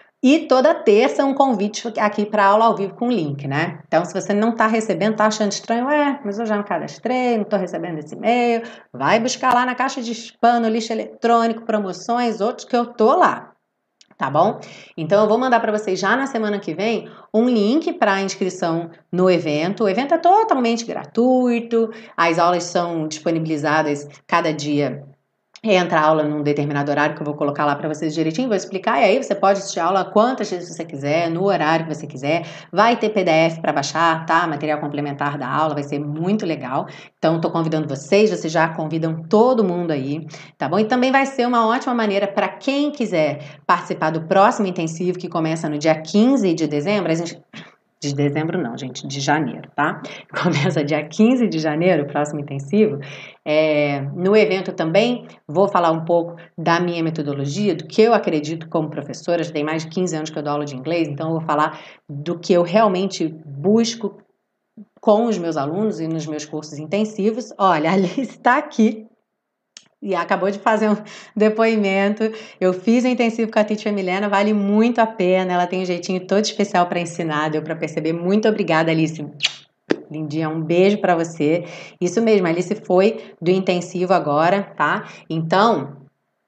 E toda terça um convite aqui para aula ao vivo com link, né? Então, se você não está recebendo, está achando estranho, mas eu já me cadastrei, não estou recebendo esse e-mail, vai buscar lá na caixa de spam, no lixo eletrônico, promoções, outros que eu tô lá, tá bom? Então, eu vou mandar para vocês já na semana que vem um link para a inscrição no evento. O evento é totalmente gratuito, as aulas são disponibilizadas cada dia. Entra a aula num determinado horário que eu vou colocar lá para vocês direitinho, vou explicar, e aí você pode assistir a aula quantas vezes você quiser, no horário que você quiser, vai ter PDF para baixar, tá? Material complementar da aula, vai ser muito legal, então tô convidando vocês já convidam todo mundo aí, tá bom? E também vai ser uma ótima maneira para quem quiser participar do próximo intensivo, que começa no dia 15 de dezembro, De dezembro não, gente, de janeiro, tá? Começa dia 15 de janeiro, o próximo intensivo. No evento também vou falar um pouco da minha metodologia, do que eu acredito como professora. Já tem mais de 15 anos que eu dou aula de inglês, então eu vou falar do que eu realmente busco com os meus alunos e nos meus cursos intensivos. Olha, a Alice está aqui e acabou de fazer um depoimento. Eu fiz o intensivo com a Teacher Milena, vale muito a pena. Ela tem um jeitinho todo especial para ensinar, deu para perceber. Muito obrigada, Alice. Lindinha, um beijo para você. Isso mesmo, a Alice foi do intensivo agora, tá? Então,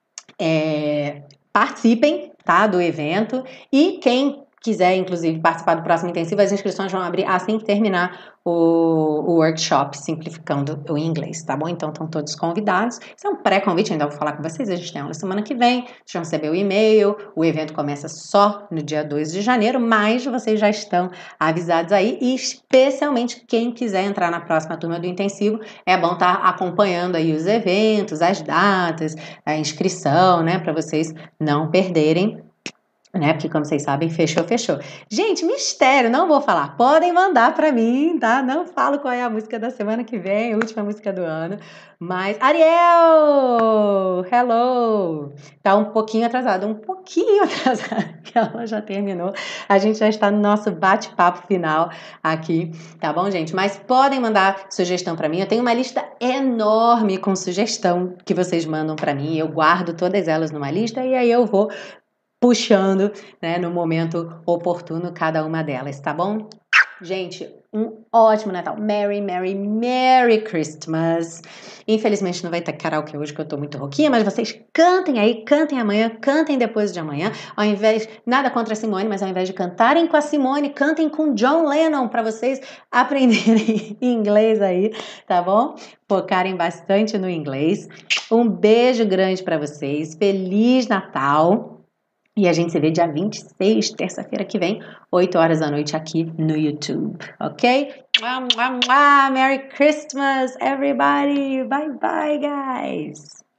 participem, tá, do evento. E quem quiser, inclusive, participar do próximo intensivo, as inscrições vão abrir assim que terminar o workshop Simplificando o Inglês, tá bom? Então, estão todos convidados. Isso é um pré-convite, ainda vou falar com vocês. A gente tem aula semana que vem, vocês vão receber o e-mail. O evento começa só no dia 2 de janeiro, mas vocês já estão avisados aí. E especialmente quem quiser entrar na próxima turma do intensivo, é bom estar acompanhando aí os eventos, as datas, a inscrição, né? Para vocês não perderem, né? Porque, como vocês sabem, fechou. Gente, mistério, não vou falar. Podem mandar pra mim, tá? Não falo qual é a música da semana que vem, a última música do ano. Mas, Ariel! Hello! Tá um pouquinho atrasado, que ela já terminou. A gente já está no nosso bate-papo final aqui, tá bom, gente? Mas podem mandar sugestão pra mim. Eu tenho uma lista enorme com sugestão que vocês mandam pra mim. Eu guardo todas elas numa lista e aí eu vou puxando, né, no momento oportuno cada uma delas, tá bom? Gente, um ótimo Natal. Merry Christmas. Infelizmente não vai ter karaokê hoje que eu tô muito rouquinha, mas vocês cantem aí, cantem amanhã, cantem depois de amanhã. Ao invés, nada contra a Simone, mas ao invés de cantarem com a Simone, cantem com John Lennon para vocês aprenderem inglês aí, tá bom? Focarem bastante no inglês. Um beijo grande para vocês. Feliz Natal. E a gente se vê dia 26, terça-feira que vem, 8 horas da noite aqui no YouTube, ok? Merry Christmas, everybody! Bye bye, guys!